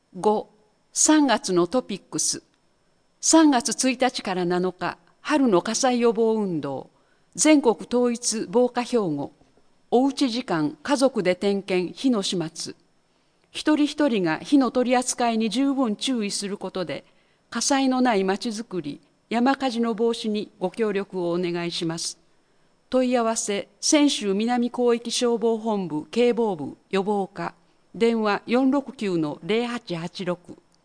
5、3月のトピックス。3月1日から7日、春の火災予防運動、全国統一防火標語、おうち時間、家族で点検、火の始末。一人一人が火の取り扱いに十分注意することで、火災のないまちづくり、山火事の防止にご協力をお願いします。問い合わせ、泉州南広域消防本部警防部予防課、電話 469-0886。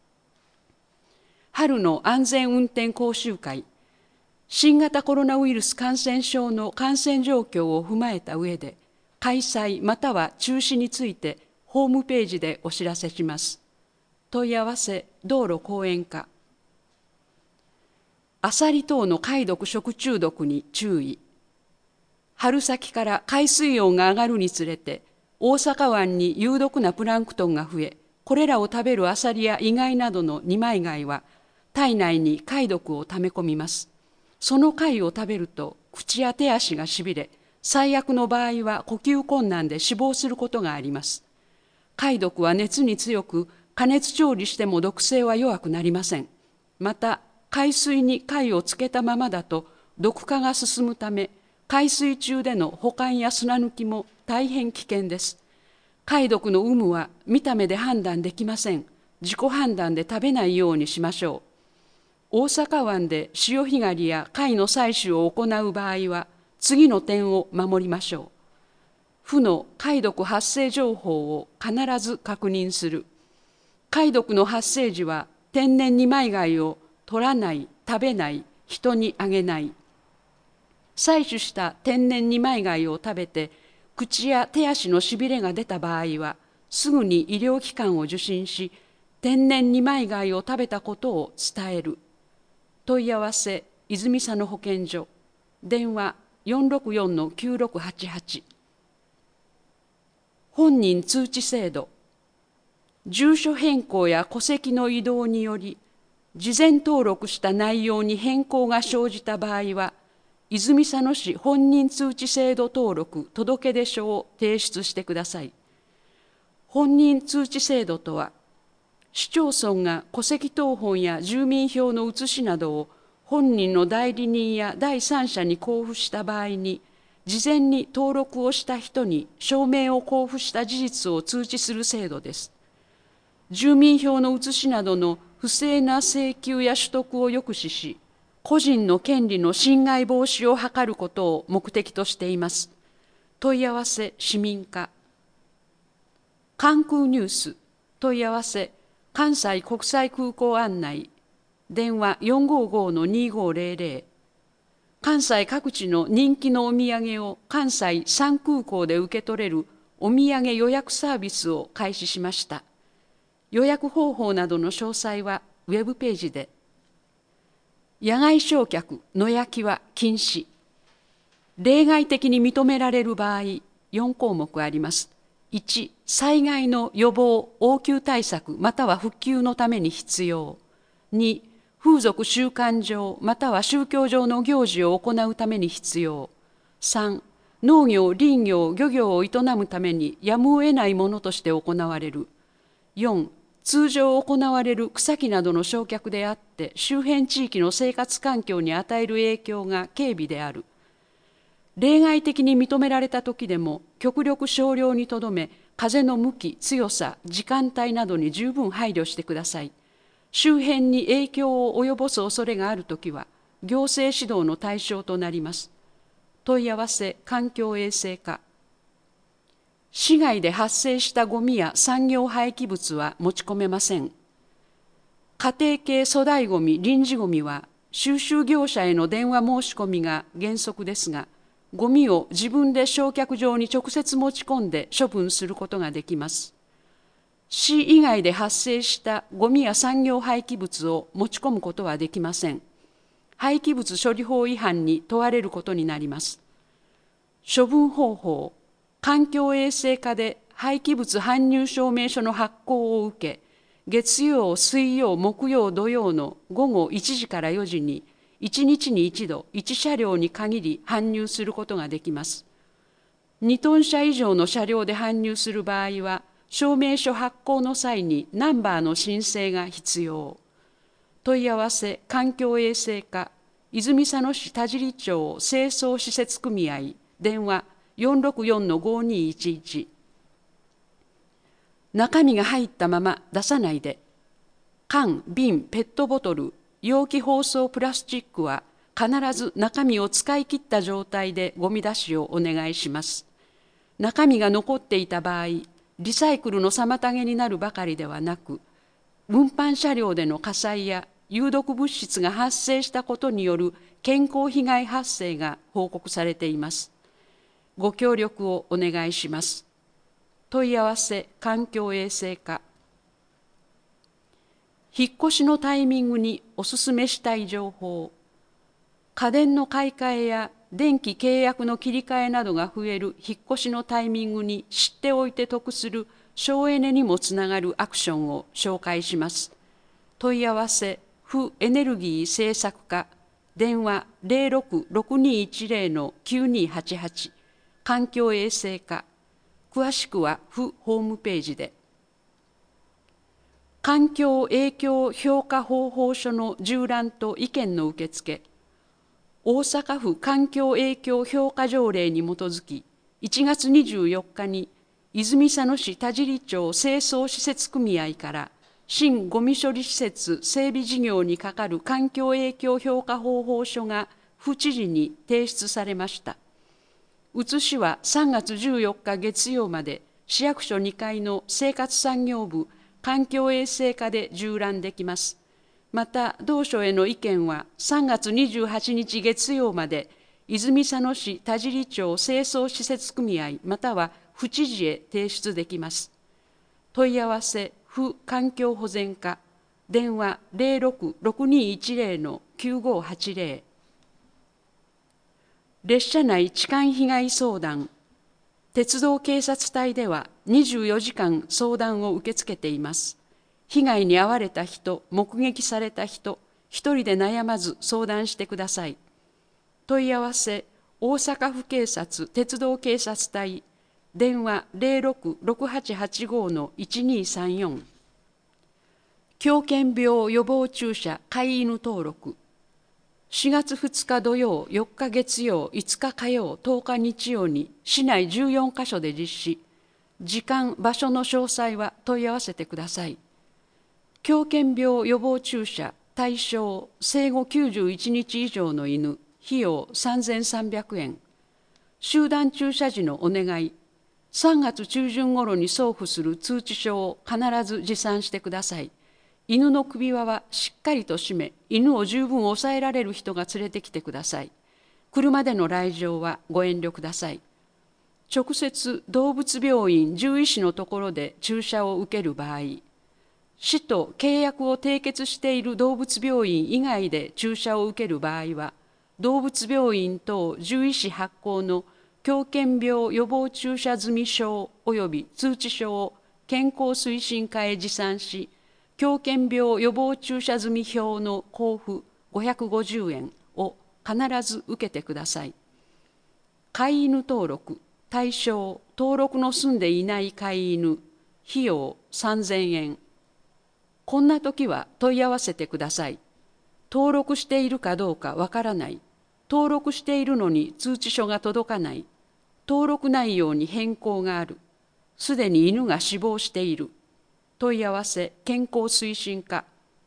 春の安全運転講習会。新型コロナウイルス感染症の感染状況を踏まえた上で、開催または中止についてホームページでお知らせします。問い合わせ、道路公園課。アサリ等の貝毒食中毒に注意。春先から海水温が上がるにつれて、大阪湾に有毒なプランクトンが増え、これらを食べるアサリやイガイなどの二枚貝は、体内に貝毒を溜め込みます。その貝を食べると、口や手足がしびれ、最悪の場合は呼吸困難で死亡することがあります。貝毒は熱に強く、加熱調理しても毒性は弱くなりません。また、海水に貝をつけたままだと、毒化が進むため、海水中での保管や砂抜きも大変危険です。貝毒の有無は見た目で判断できません。自己判断で食べないようにしましょう。大阪湾で潮干狩りや貝の採取を行う場合は、次の点を守りましょう。府の貝毒発生情報を必ず確認する。貝毒の発生時は、天然二枚貝を取らない、食べない、人にあげない。採取した天然二枚貝を食べて、口や手足のしびれが出た場合は、すぐに医療機関を受診し、天然二枚貝を食べたことを伝える。問い合わせ、泉佐野保健所。電話 464-9688。本人通知制度。住所変更や戸籍の移動により、事前登録した内容に変更が生じた場合は、泉佐野市本人通知制度登録届出書を提出してください。本人通知制度とは、市町村が戸籍謄本や住民票の写しなどを本人の代理人や第三者に交付した場合に、事前に登録をした人に証明を交付した事実を通知する制度です。住民票の写しなどの不正な請求や取得を抑止し、個人の権利の侵害防止を図ることを目的としています。問い合わせ、市民課。関空ニュース、問い合わせ、関西国際空港案内、電話 455-2500。関西各地の人気のお土産を関西3空港で受け取れるお土産予約サービスを開始しました。予約方法などの詳細はウェブページで。野外焼却、野焼きは禁止。例外的に認められる場合、4項目あります。1、災害の予防・応急対策または復旧のために必要。2、風俗習慣上または宗教上の行事を行うために必要。3、農業・林業・漁業を営むためにやむを得ないものとして行われる。4、通常行われる草木などの焼却であって周辺地域の生活環境に与える影響が軽微である。例外的に認められた時でも極力少量にとどめ、風の向き、強さ、時間帯などに十分配慮してください。周辺に影響を及ぼす恐れがあるときは行政指導の対象となります。問い合わせ、環境衛生課。市外で発生したゴミや産業廃棄物は持ち込めません。家庭系粗大ゴミ、臨時ゴミは収集業者への電話申し込みが原則ですが、ゴミを自分で焼却場に直接持ち込んで処分することができます。市以外で発生したゴミや産業廃棄物を持ち込むことはできません。廃棄物処理法違反に問われることになります。処分方法。環境衛生課で廃棄物搬入証明書の発行を受け、月曜、水曜、木曜、土曜の午後1時から4時に、1日に1度、1車両に限り搬入することができます。2トン車以上の車両で搬入する場合は、 証明書発行の際にナンバーの申請が必要。問い合わせ環境衛生課泉佐野市田尻町清掃施設組合電話464-5211。中身が入ったまま出さないで。缶、瓶、ペットボトル、容器包装プラスチックは必ず中身を使い切った状態でゴミ出しをお願いします。中身が残っていた場合、リサイクルの妨げになるばかりではなく、運搬車両での火災や有毒物質が発生したことによる健康被害発生が報告されています。ご協力をお願いします。問い合わせ環境衛生課。引っ越しのタイミングにお勧めしたい情報。家電の買い替えや電気契約の切り替えなどが増える引っ越しのタイミングに知っておいて得する省エネにもつながるアクションを紹介します。問い合わせ府エネルギー政策課電話06-6210-9288環境衛生課。詳しくは府ホームページで。環境影響評価方法書の縦覧と意見の受付。大阪府環境影響評価条例に基づき、1月24日に泉佐野市田尻町清掃施設組合から新ごみ処理施設整備事業にかかる環境影響評価方法書が府知事に提出されました。写しは3月14日月曜まで市役所2階の生活産業部環境衛生課で縦覧できます。また、同書への意見は3月28日月曜まで泉佐野市田尻町清掃施設組合または府知事へ提出できます。問い合わせ府環境保全課電話06-6210-9580。列車内痴漢被害相談。鉄道警察隊では24時間相談を受け付けています。被害に遭われた人、目撃された人、一人で悩まず相談してください。問い合わせ、大阪府警察鉄道警察隊、電話06-6885-1234。狂犬病予防注射飼い犬登録。4月2日土曜、4日月曜、5日火曜、10日日曜に市内14カ所で実施。時間、場所の詳細は問い合わせてください。狂犬病予防注射対象生後91日以上の犬、費用3300円。集団注射時のお願い。3月中旬頃に送付する通知書を必ず持参してください。犬の首輪はしっかりと締め、犬を十分抑えられる人が連れてきてください。車での来場はご遠慮ください。直接動物病院獣医師のところで注射を受ける場合、市と契約を締結している動物病院以外で注射を受ける場合は、動物病院等獣医師発行の狂犬病予防注射済証及び通知書を健康推進課へ持参し、狂犬病予防注射済表の交付550円を必ず受けてください。飼い犬登録、対象、登録の済んでいない飼い犬、費用3000円。こんな時は問い合わせてください。登録しているかどうかわからない。登録しているのに通知書が届かない。登録内容に変更がある。すでに犬が死亡している。問い合わせ健康推進課。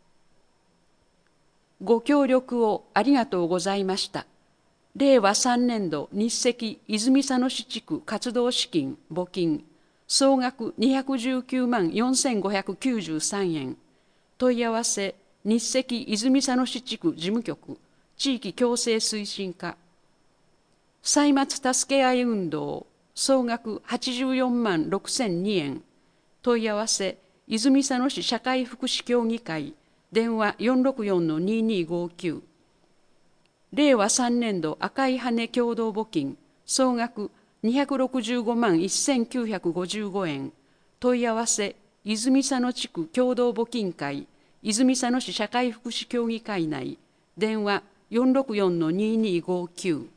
ご協力をありがとうございました。令和3年度日赤泉佐野市地区活動資金募金総額219万4593円。問い合わせ日赤泉佐野市地区事務局地域共生推進課。歳末助け合い運動総額84万6002円。問い合わせ泉佐野市社会福祉協議会電話464-2259。令和3年度赤い羽共同募金総額265万1955円。問い合わせ泉佐野地区共同募金会泉佐野市社会福祉協議会内電話464-2259。